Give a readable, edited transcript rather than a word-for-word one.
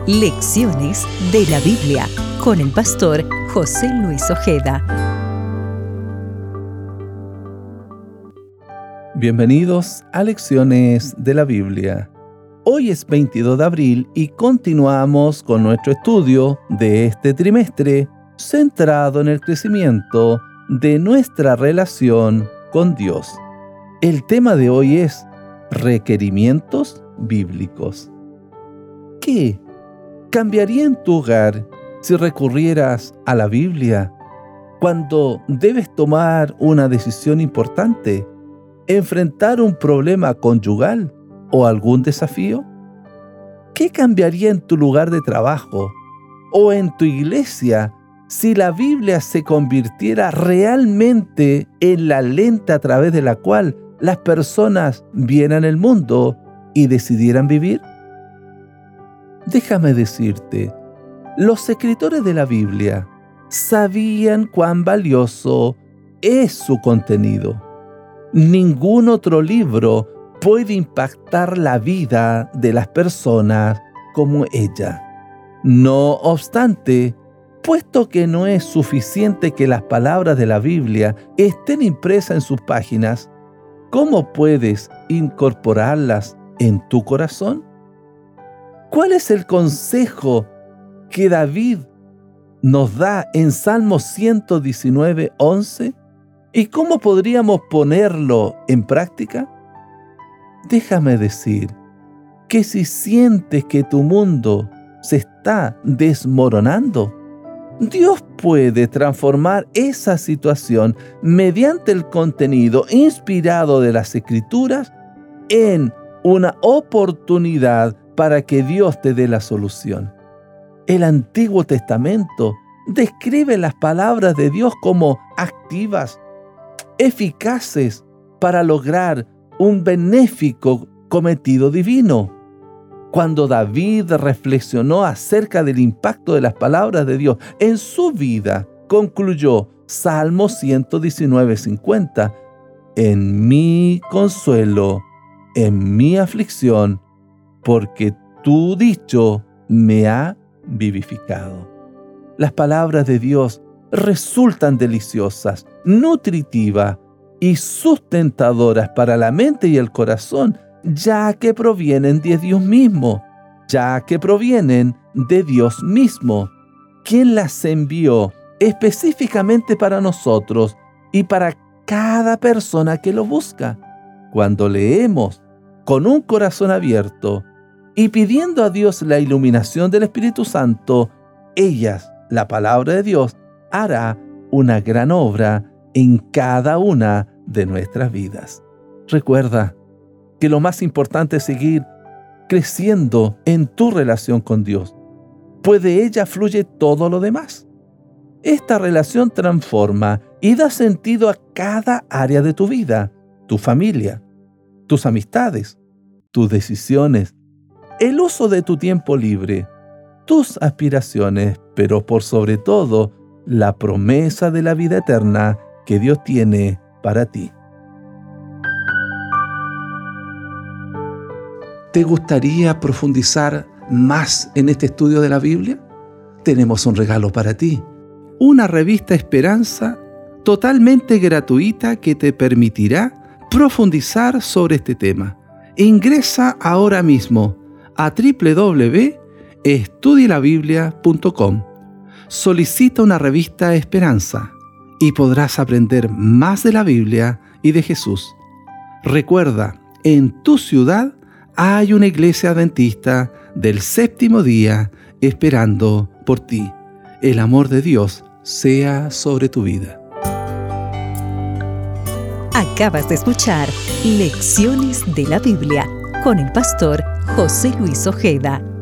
Lecciones de la Biblia con el pastor José Luis Ojeda. Bienvenidos a Lecciones de la Biblia. Hoy es 22 de abril y continuamos con nuestro estudio de este trimestre centrado en el crecimiento de nuestra relación con Dios. El tema de hoy es requerimientos bíblicos. ¿Qué cambiaría en tu hogar si recurrieras a la Biblia cuando debes tomar una decisión importante, enfrentar un problema conyugal o algún desafío? ¿Qué cambiaría en tu lugar de trabajo o en tu iglesia si la Biblia se convirtiera realmente en la lente a través de la cual las personas vieran el mundo y decidieran vivir? Déjame decirte, los escritores de la Biblia sabían cuán valioso es su contenido. Ningún otro libro puede impactar la vida de las personas como ella. No obstante, puesto que no es suficiente que las palabras de la Biblia estén impresas en sus páginas, ¿cómo puedes incorporarlas en tu corazón? ¿Cuál es el consejo que David nos da en Salmo 119:11? ¿Y cómo podríamos ponerlo en práctica? Déjame decir que si sientes que tu mundo se está desmoronando, Dios puede transformar esa situación mediante el contenido inspirado de las Escrituras en una oportunidad para que Dios te dé la solución. El Antiguo Testamento describe las palabras de Dios como activas, eficaces para lograr un benéfico cometido divino. Cuando David reflexionó acerca del impacto de las palabras de Dios en su vida, concluyó Salmo 119:50: en mi consuelo, en mi aflicción, porque tu dicho me ha vivificado. Las palabras de Dios resultan deliciosas, nutritivas y sustentadoras para la mente y el corazón, ya que provienen de Dios mismo, quien las envió específicamente para nosotros y para cada persona que lo busca. Cuando leemos con un corazón abierto y pidiendo a Dios la iluminación del Espíritu Santo, la palabra de Dios, hará una gran obra en cada una de nuestras vidas. Recuerda que lo más importante es seguir creciendo en tu relación con Dios, pues de ella fluye todo lo demás. Esta relación transforma y da sentido a cada área de tu vida, tu familia, tus amistades, tus decisiones, el uso de tu tiempo libre, tus aspiraciones, pero por sobre todo, la promesa de la vida eterna que Dios tiene para ti. ¿Te gustaría profundizar más en este estudio de la Biblia? Tenemos un regalo para ti: una revista Esperanza totalmente gratuita que te permitirá profundizar sobre este tema. Ingresa ahora mismo a www.estudielabiblia.com. Solicita una revista Esperanza y podrás aprender más de la Biblia y de Jesús. Recuerda, en tu ciudad hay una iglesia adventista del séptimo día esperando por ti. El amor de Dios sea sobre tu vida. Acabas de escuchar Lecciones de la Biblia con el pastor José Luis Ojeda.